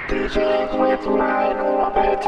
DJs with line orbit.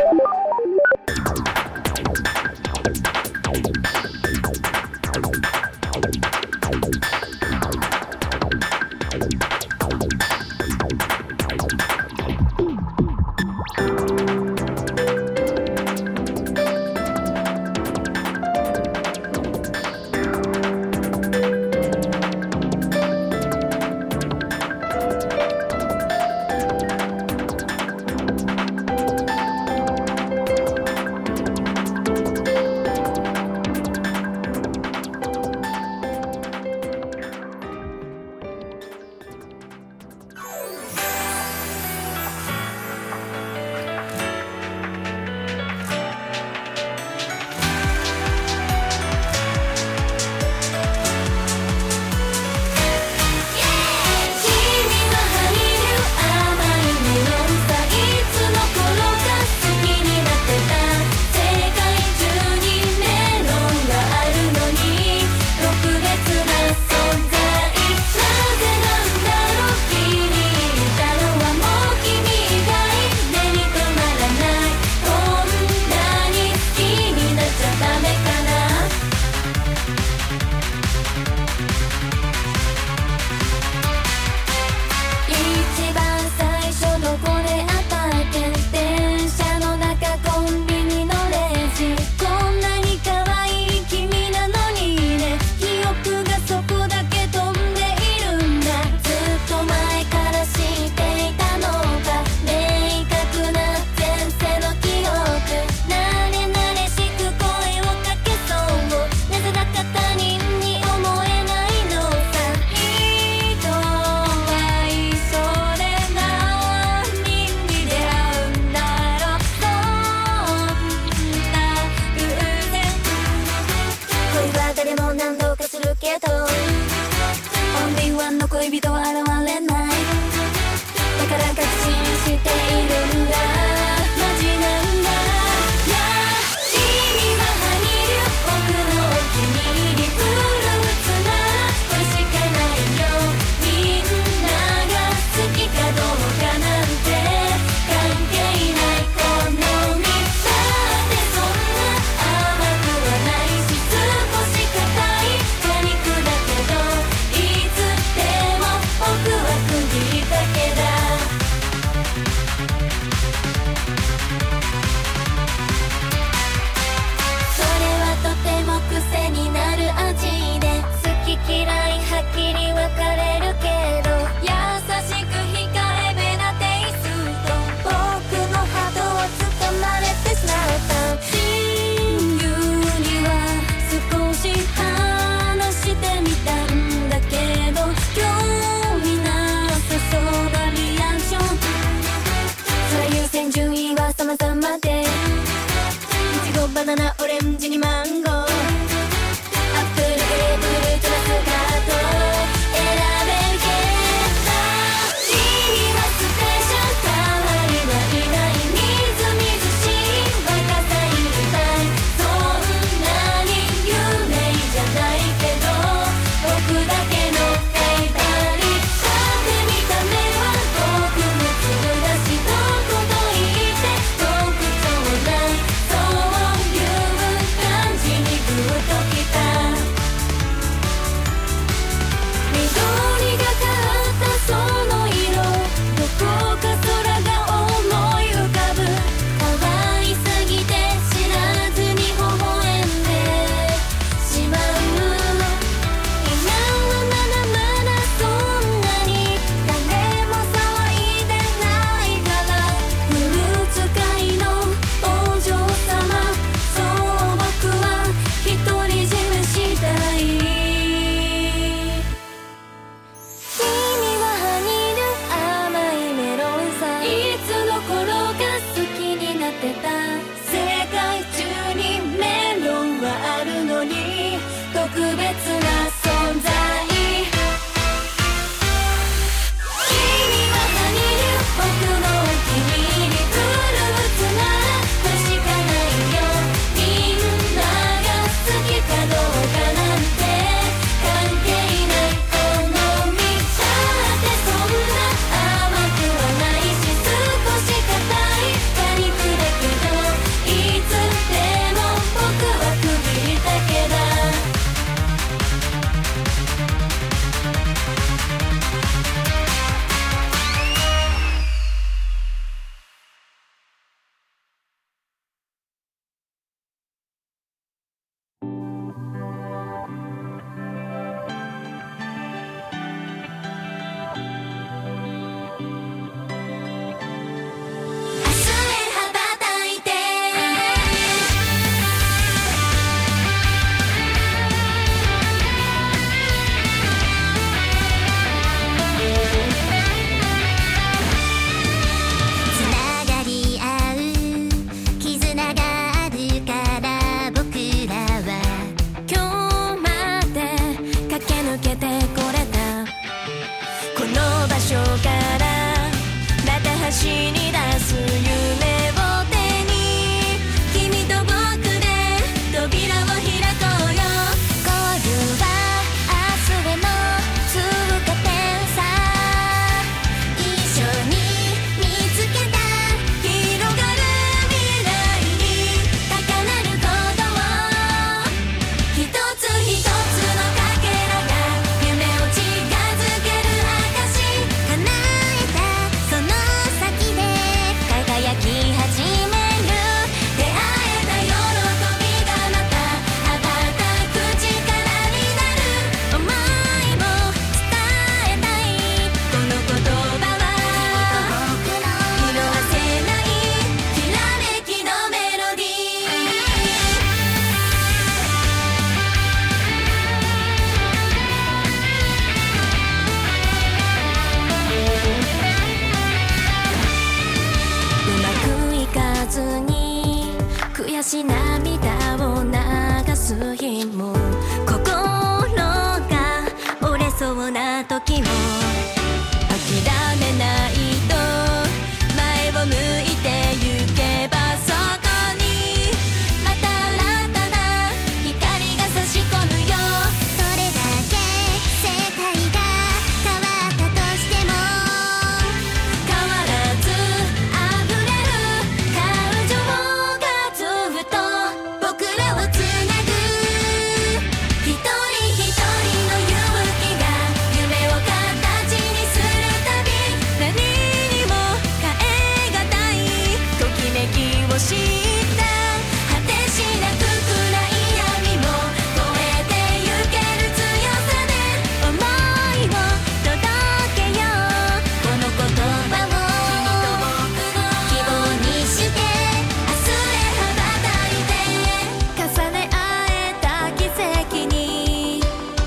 ずに悔し涙を流す日も、心が折れそうな時も諦めないと前を向いて行けば、そこにまた新たな光が差し込むよ。 それだけ世界が変わったとしても変わらず溢れる感情がずっと僕らをつなぐ。一人一人の勇気が夢を形にするたび、何にも変えがたいときめきを知った。果てしなく暗い闇も越えてゆける強さで想いを届けよう。この言葉を希望にして明日へ羽ばたいて、重ね合えた奇跡に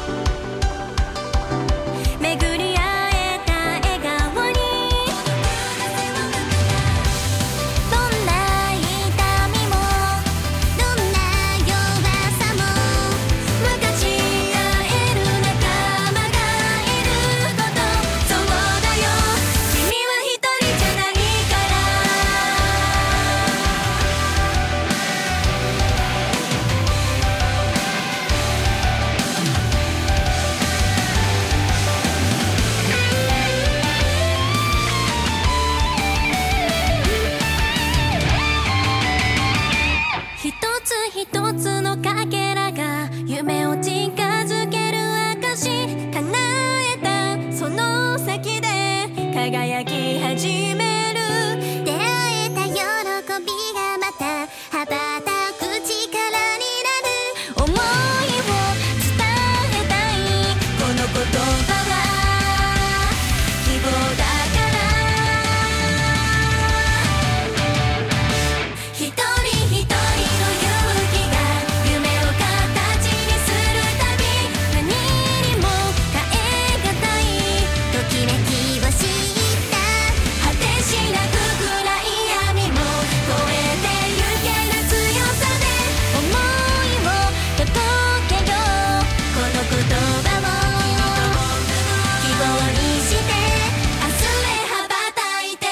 巡り合えた笑顔に、 どんな痛みもどんな弱さも分かち合える仲間がいること、そうだよ、君は一人じゃないから。一つ一つのかけらが夢を近づける証、叶えたその先で輝き始める。 出会えた喜びがまた羽ばたく力になる。 想いを伝えたい、この言葉は希望だから。一人一人の勇気が夢を形にするたび、何にも変えがたいときめきを知った。 果てしなく暗い闇も越えてゆける強さで想いを届けよう。この言葉を希望にして明日へ羽ばたいて。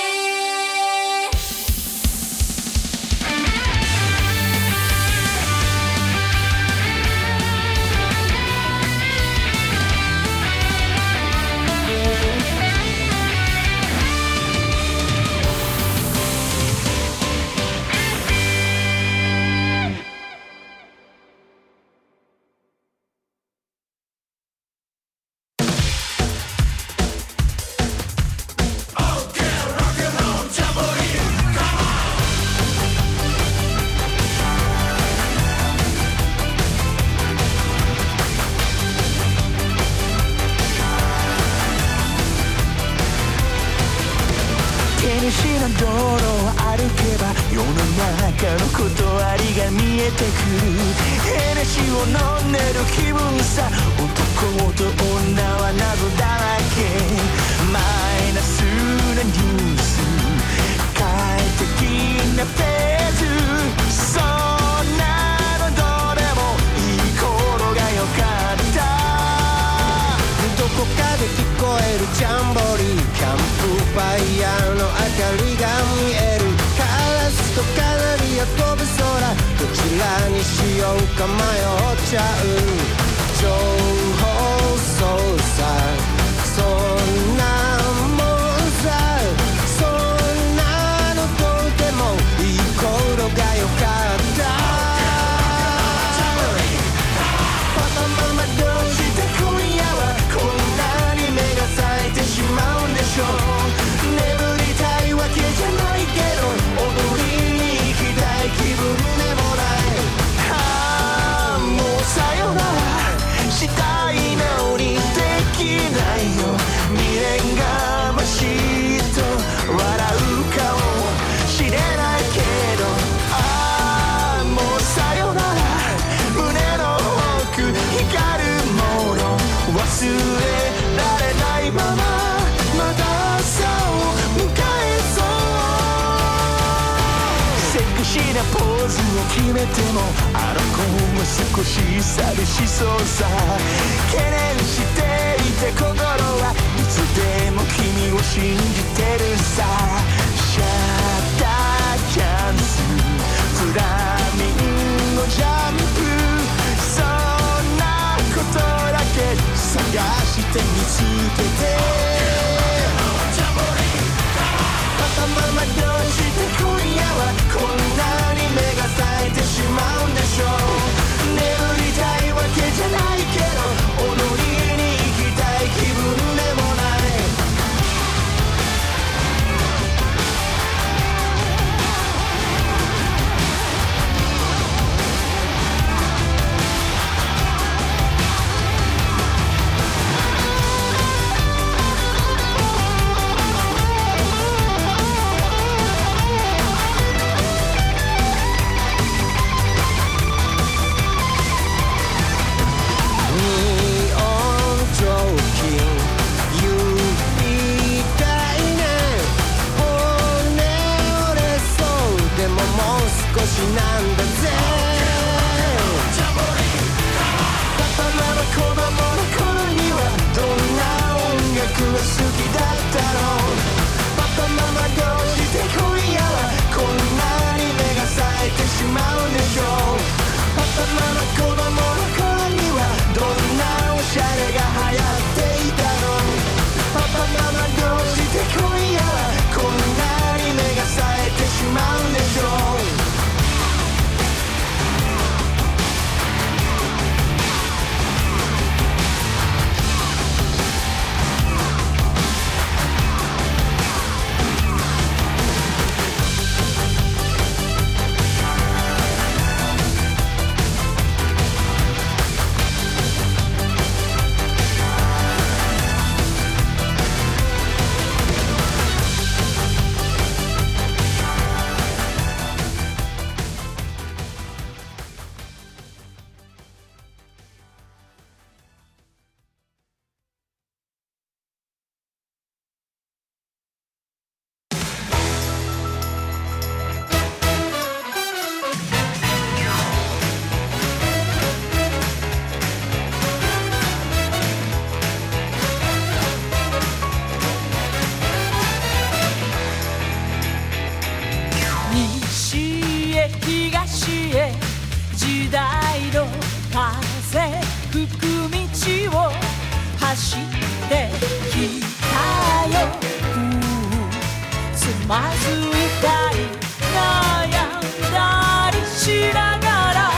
手にしな道路を歩けば世の中の断りが見えてくる。ヘネシーを飲んでる気分さ。男と女は謎だらけ。マイナスなニュース、快適なフェーズ、そんなのどうでもいい頃がよかった。どこかで聞こえるジャンボリー、キャンプファイヤーの明かりが見える。カラスとカナリア飛ぶ空、どちらにしようか迷っちゃう。情報操作、そんなもんさ。そんなのどうでもいい頃がよかった。パパママどうして今夜はこんなに目が冴えてしまうんでしょう。眠りたいわけじゃないけど踊りに行きたい気分でもない。ああもうさよならしたなポーズを決めてもあの子も少し寂しそうさ。懸念していて心はいつでも君を信じてるさ。シャッターチャンスフラミンゴジャンプ、そんなことだけ探して見つけて。パパママどうして今夜はこんなに目が冴えてしまうんでしょう。眠りたいわけじゃないけど踊りに行きたい気分でもない。なんだぜパパママ子供の頃にはどんな音楽が好きだったの。パパママどうして今夜はこんなに目が冴えてしまうんでしょう。パパママ子供の頃にはどんなおしゃれが流行っていたの。パパママどうして今夜はこんなに目が冴えてしまうんでしょう。 東へ時代の風吹く道を走ってきたよ。つまずいたり悩んだりしながら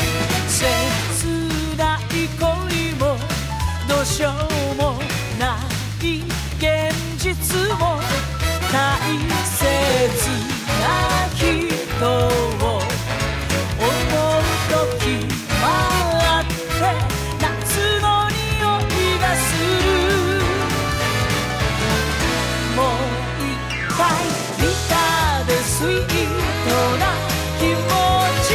切ない恋もどうしようもない現実も大切な人を思う時もあって夏の匂いがする。もう一回見たでスイートな気持ち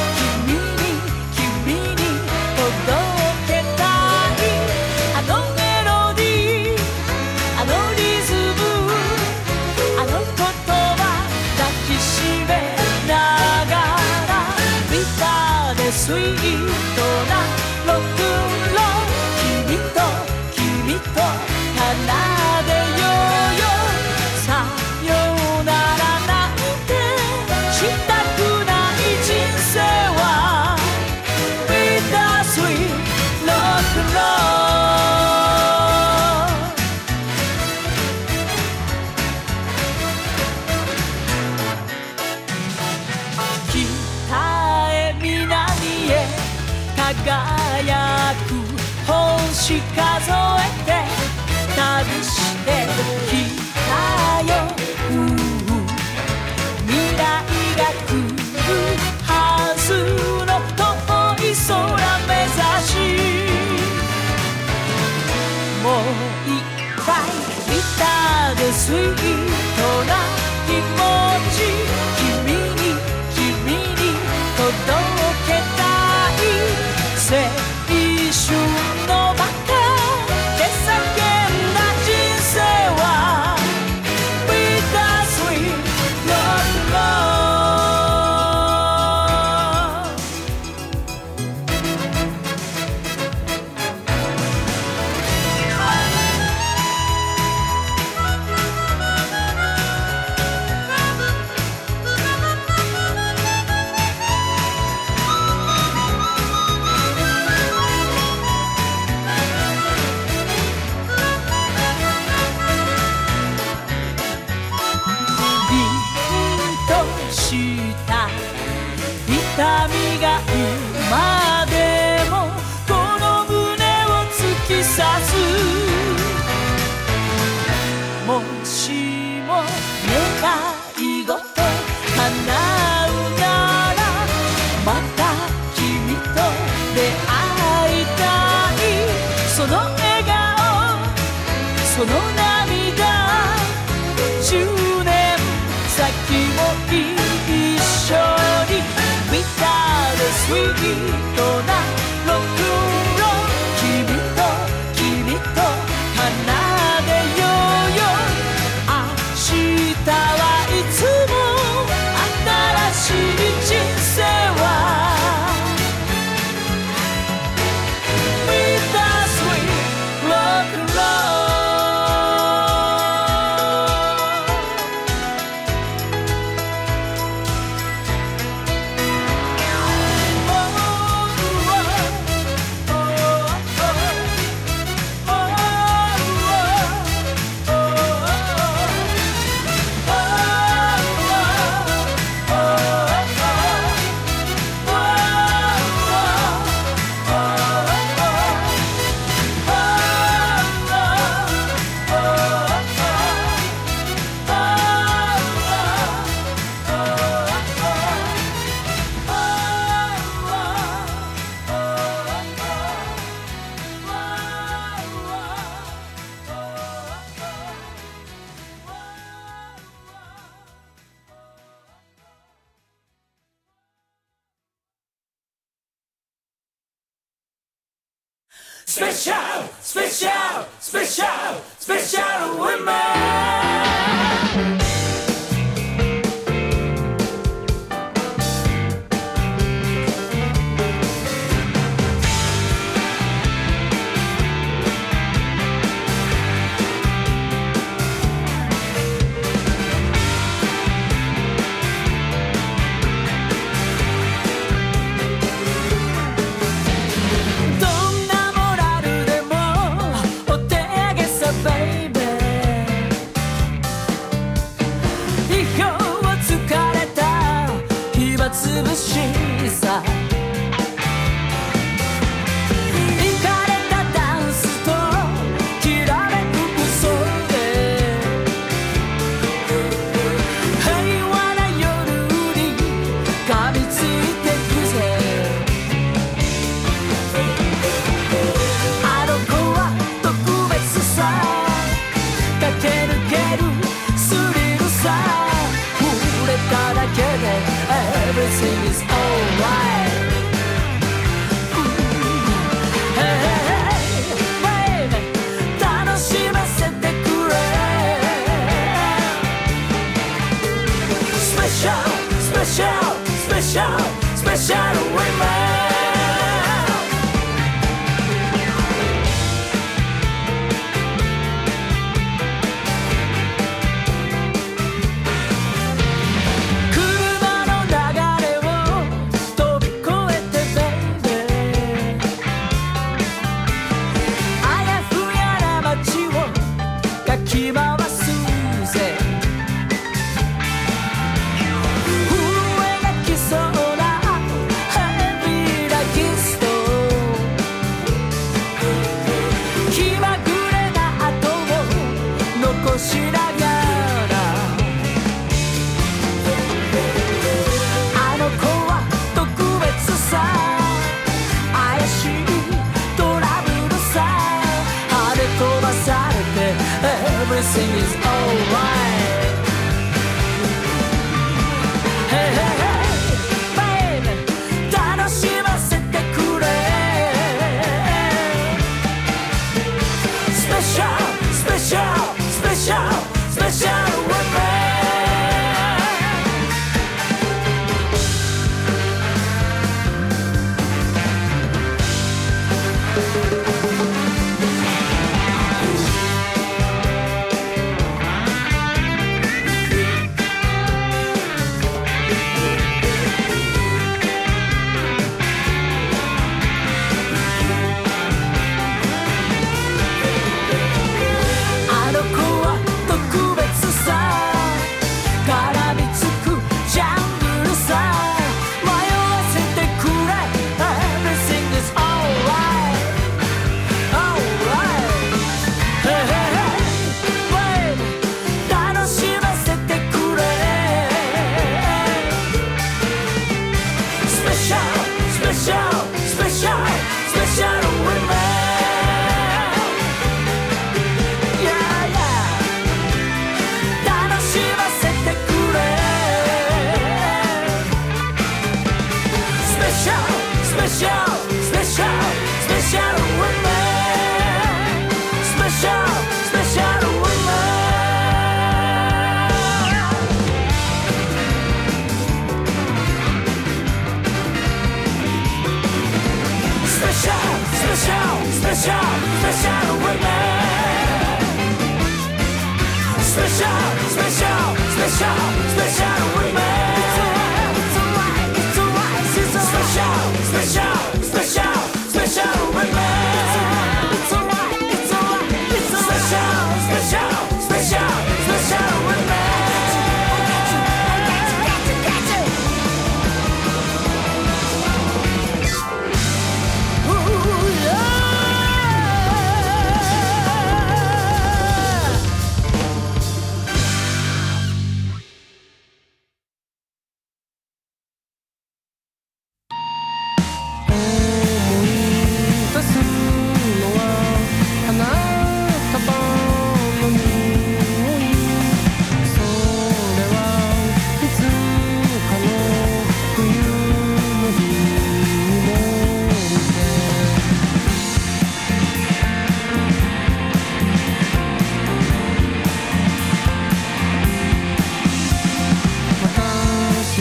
君に届けたい。あのメロディーあのリズムあの言葉抱きしめながらビターでスイートなロックンロール君と奏でようよ。さよならなんてしたくない人生はビタースイートロックンロール。北へ南へ輝く星数えて旅してきたよ。未来が来るはずの遠い空目指しもう一回見たでスイートな気持ち君に届けたい。 なロックンロール君と奏でようよ明日はいつも新しい人生は With a sweet rock and roll Special, special, special, special women. Everything is alright. Hey, baby, 楽しませてくれ Special, special, special, special women. 震えがきそうな Heavy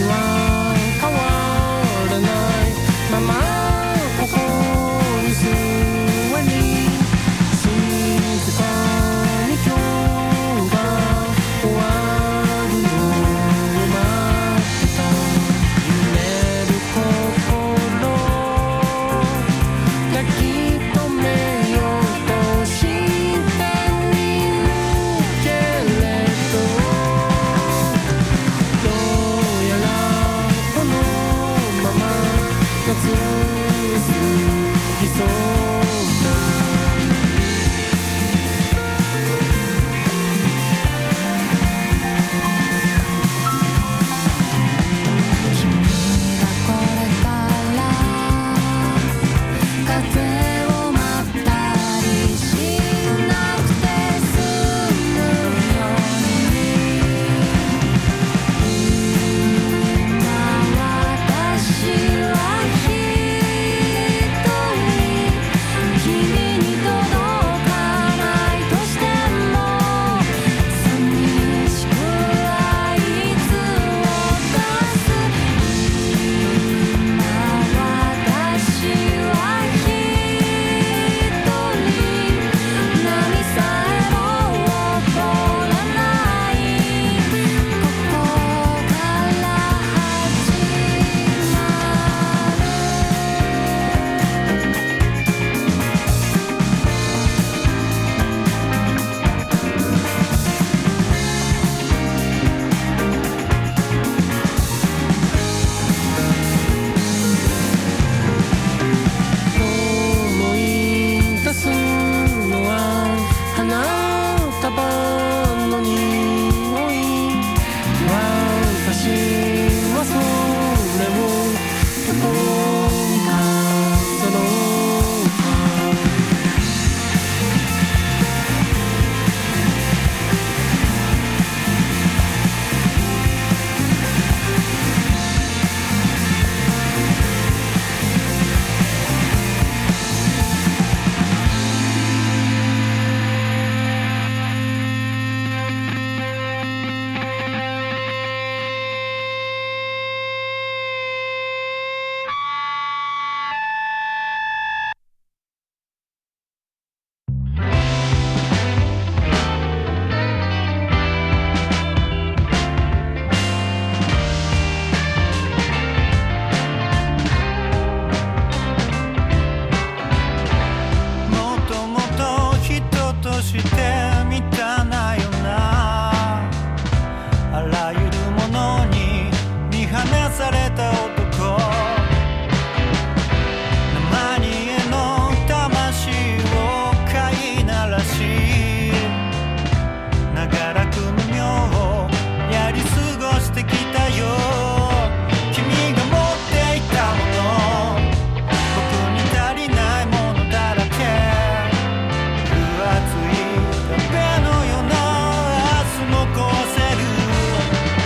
「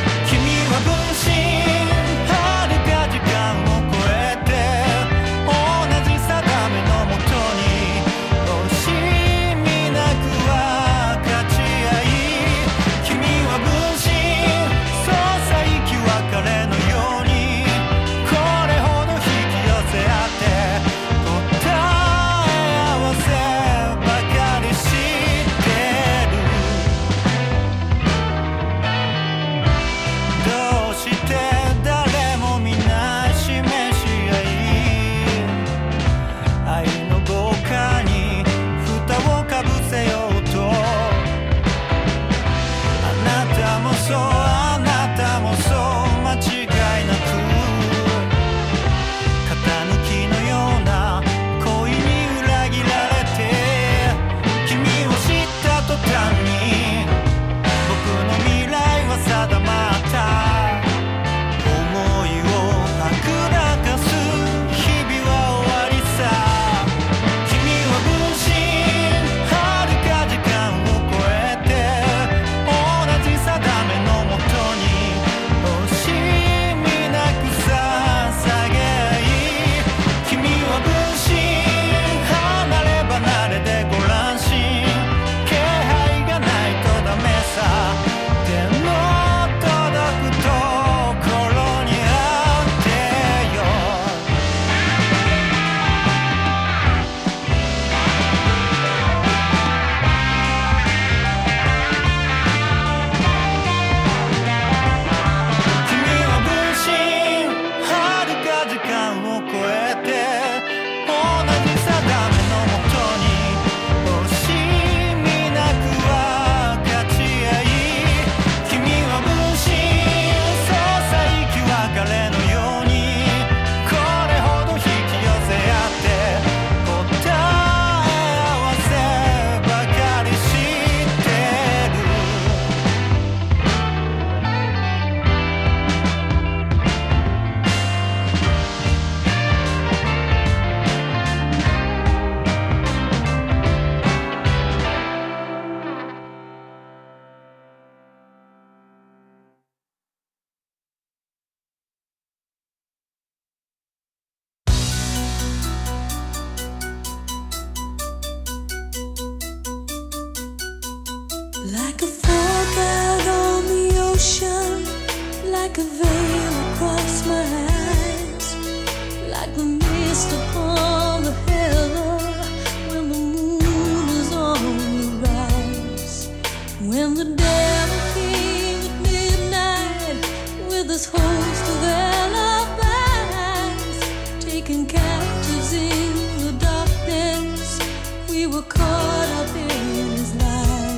like a veil across my eyes, like the mist upon the heather when the moon is on the rise. When the devil came at midnight with his host of alibis, taking captives in the darkness, we were caught up in his lies.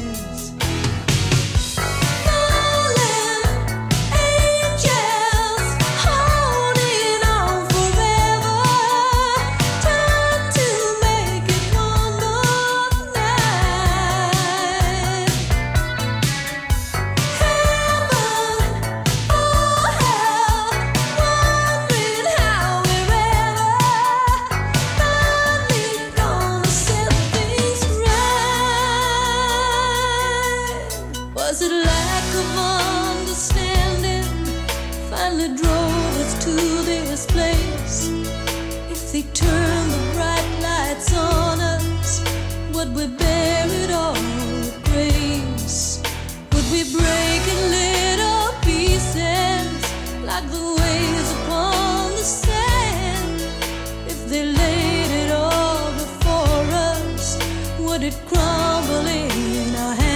Was it lack of understanding finally drove us to this place? If they turned the bright lights on us, would we bear it all with grace? Would we break in little pieces like the waves upon the sand? If they laid it all before us, would it crumble in our hands?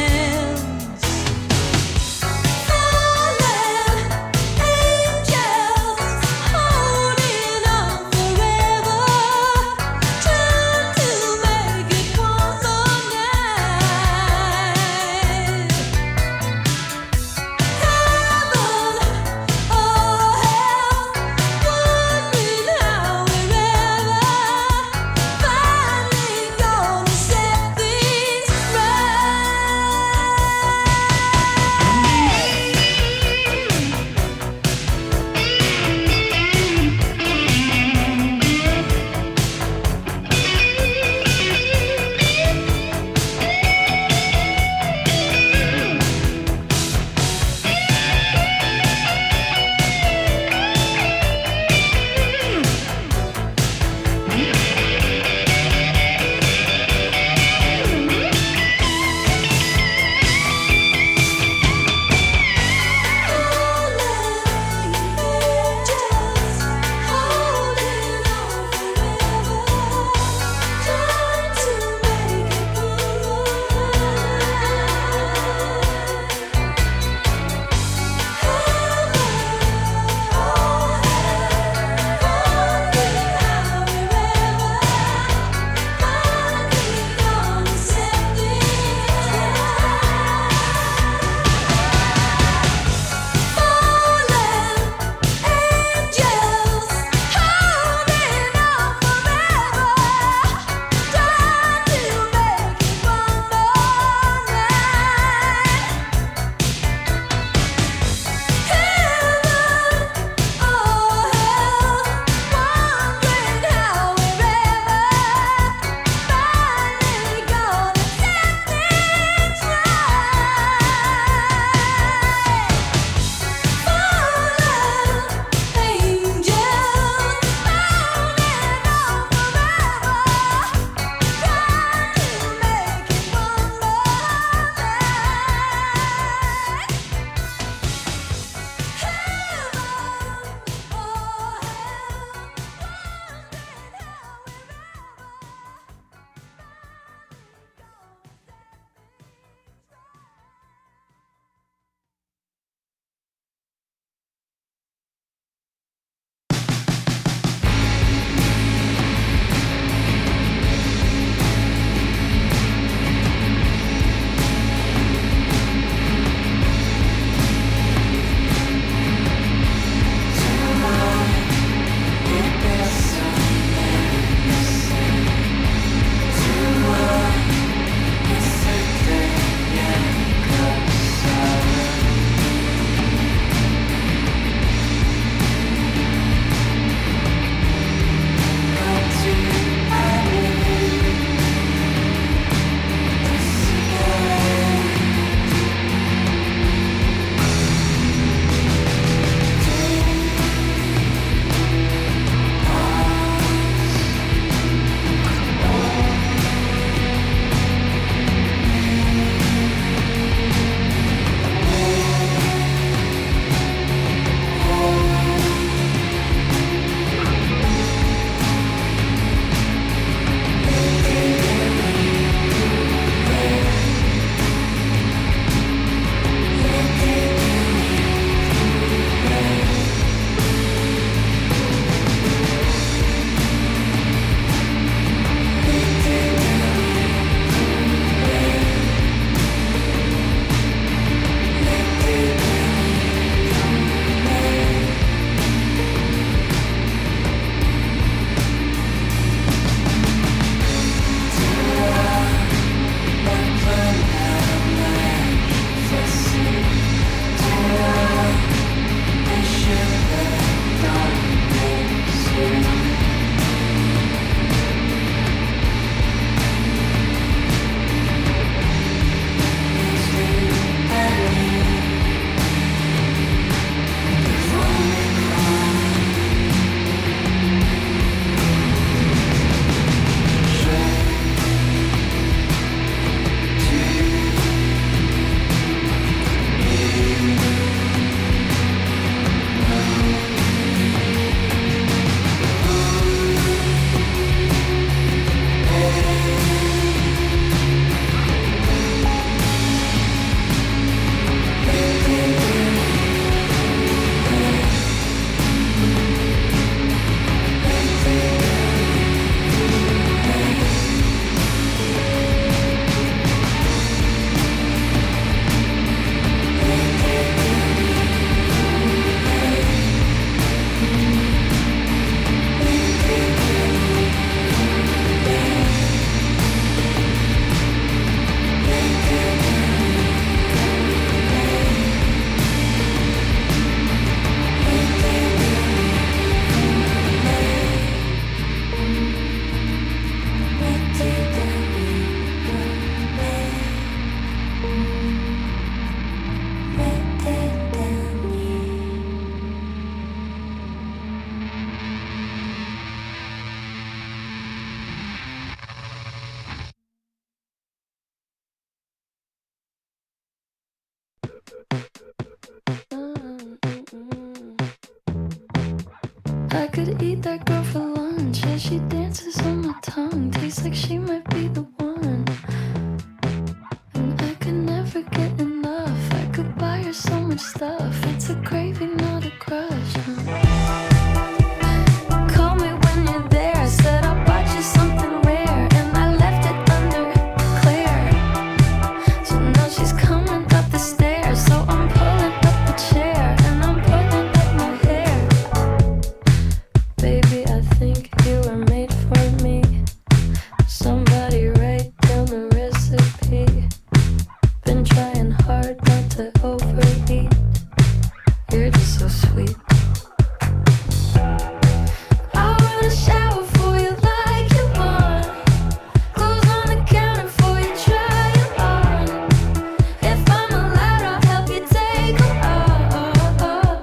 I could eat that girl for lunch as she dances on my tongue. Tastes like she might be the one. And I could never get enough. I could buy her so much stuff. It's a craving, not a crush. Call me when you're there. I said I bought you something rare, and I left it under Claire. So now she's coming up the stairs. So I'm pulling up the chair, and I'm pulling up my hair. Baby, I think you were made for me. Somebody write down the recipe. Been trying hard not to overeat. You're just so sweet. I wanna shower for you like you want. Clothes on the counter for you, try it on. If I'm allowed, I'll help you take them off.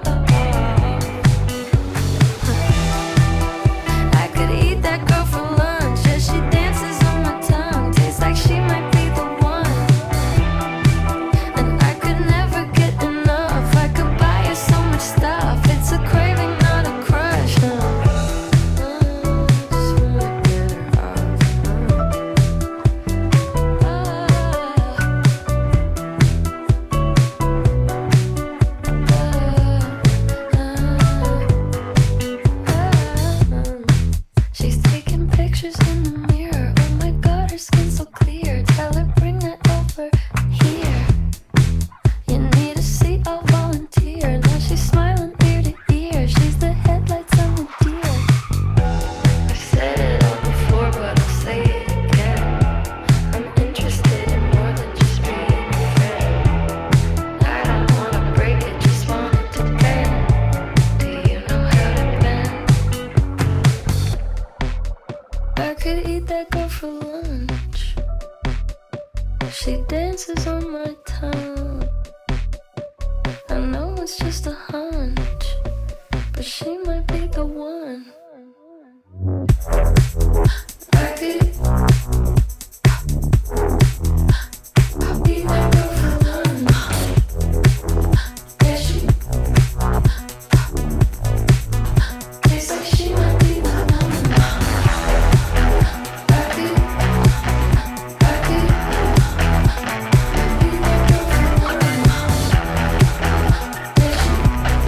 I could eat that girl for lunch as she dances on my tongue. Tastes like she might be the one. And I could never get enough. I could buy her so much stuff. It's a craving, not a crush. Just wanna get her off. She's taking pictures in the mirror. Oh my god, her skin's so clear. Tell her bring that over here. You need a seat, I'll volunteer. Now she's smiling ear to ear. She's the headlights on the deer. I've said it all before, but I'll say it again. I'm interested in more than just being a friend. I don't wanna break it, just want it to bend. Do you know how to bend? I could eat that girl for lunch. She dances on my tongue. I know it's just a hunch, but she might be the one. I could eat that girl for lunch. Yeah, she tastes like she might be the one. I could eat that girl for lunch. Yeah, she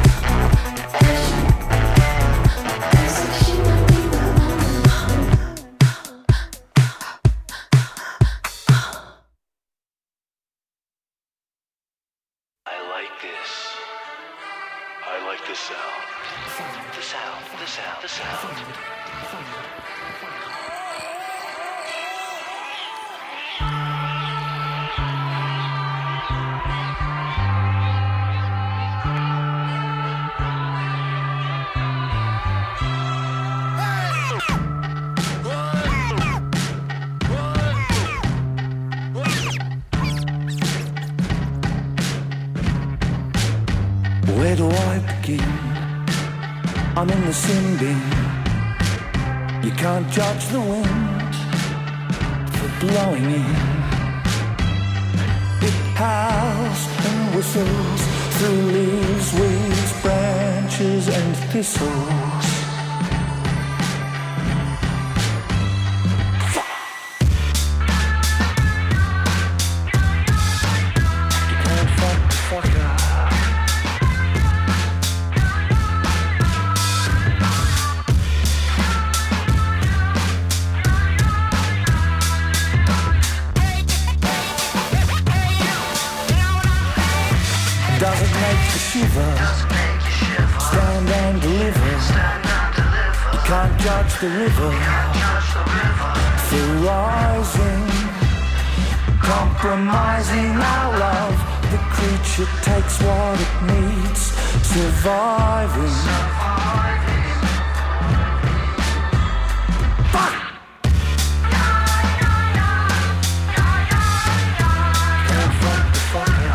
tastes like she might be the one. I like this. I like the sound. The sound, the sound, the sound. Where do I begin? I'm in the sin bin. You can't judge the wind for blowing in. It howls and whistles through leaves, weeds, branches and thistles. You can't fuck the fucker. Does it make you shiver? Stand and deliver. You can't judge the river. Through rising, compromising our love. The creature takes what it needs, surviving. Fuck! Can't fuck the fucker.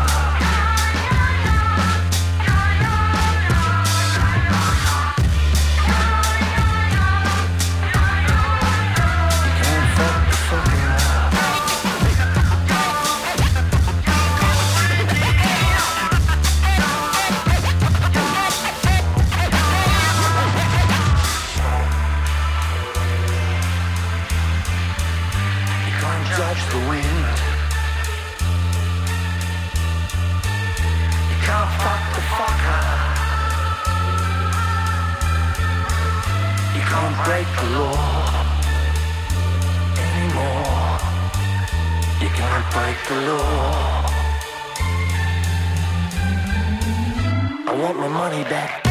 break the law anymore. You can't break the law. I want my money back.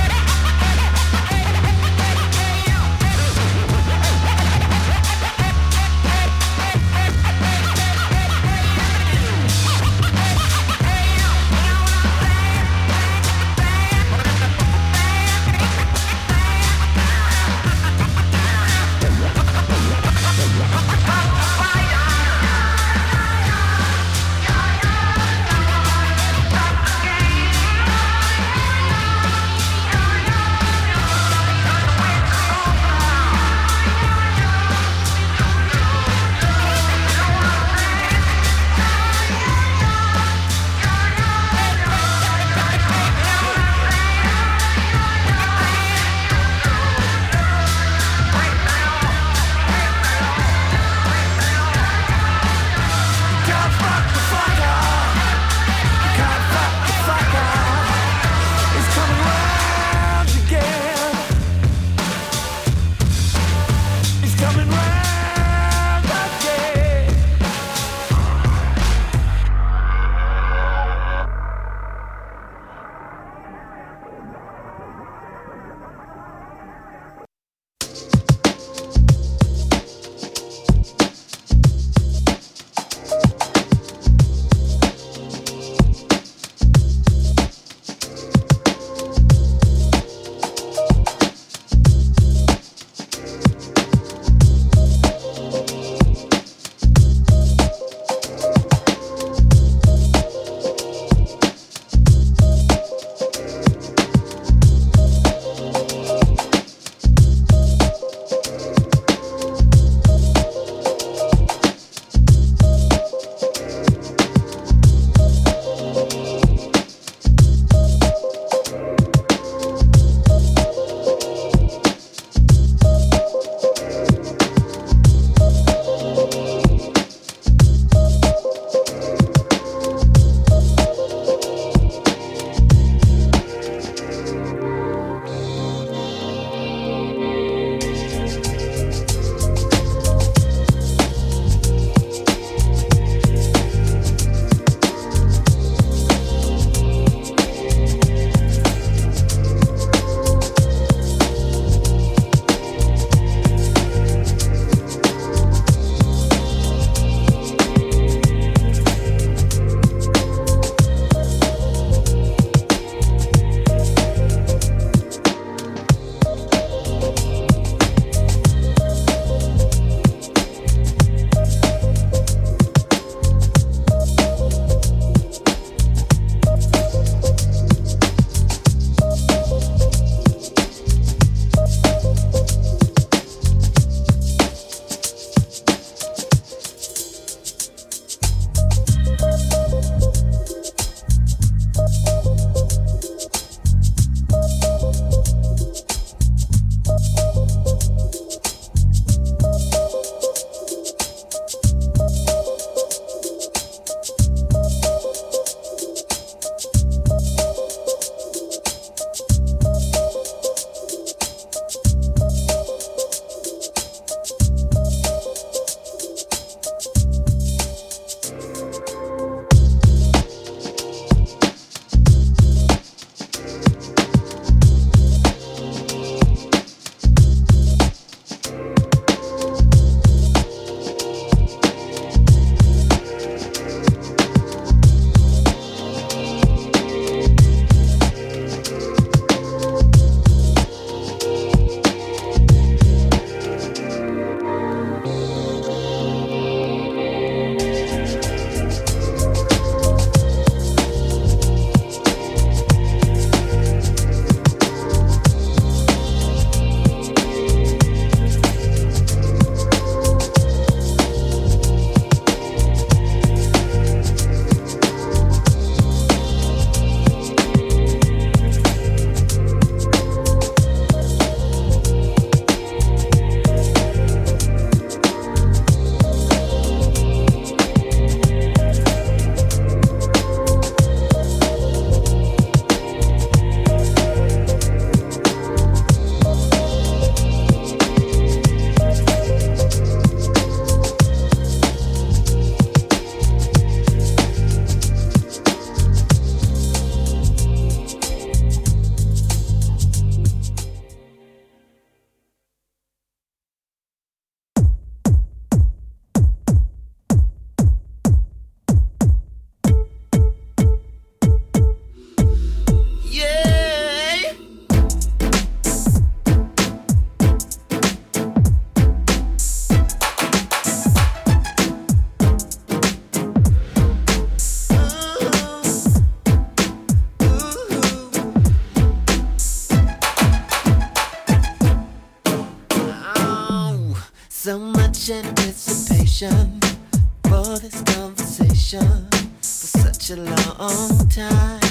So much anticipation for this conversation for such a long time.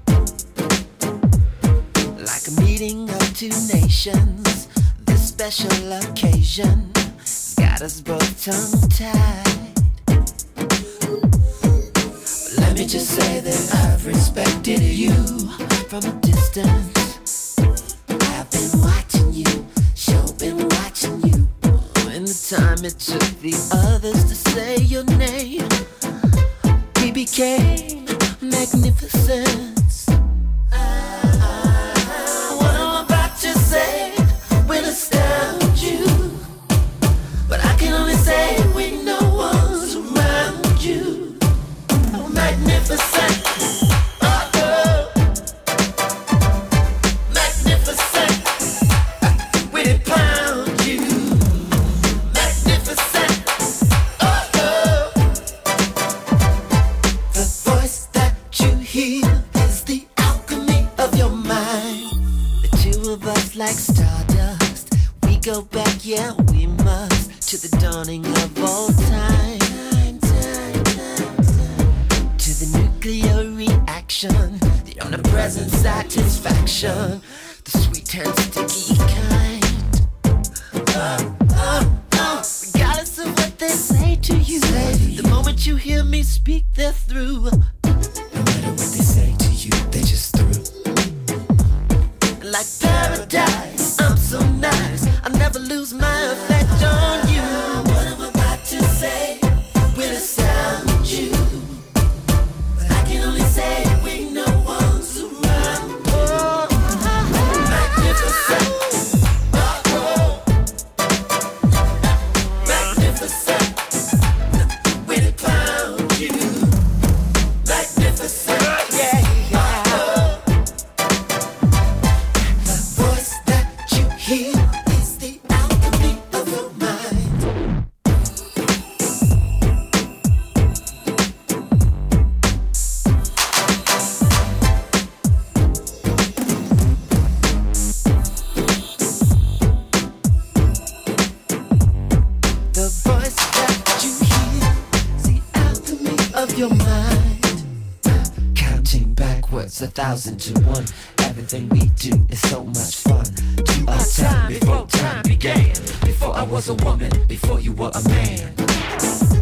Like a meeting of two nations, this special occasion got us both tongue-tied. But let me just say that I've respected you from a distance. I've been watching you, sure been watching you. In the time it took the others to say your name, we became magnificent. What I'm about to say will astound you, but I can only say when no one's around you. Oh, magnificent. Like stardust, we go back, yeah, we must, to the dawning of all time. To the nuclear reaction, the omnipresent satisfaction, the sweet and sticky kind. Regardless of what they say to you, the moment you hear me speak, they're through. No matter what they say to you, they're just through. Like paradise, I'm so nice, I never lose my effect on you. What I'm about to say will astound you, but I can only say when no one's around. Oh, magnificent. Oh, magnificent. When it found you, magnificent. Yeah. Here is the alchemy of your mind. The voice that you hear is the alchemy of your mind. Counting backwards 1,000 to 1. Everything we do is so much fun. To our time before time began, before I was a woman, before you were a man.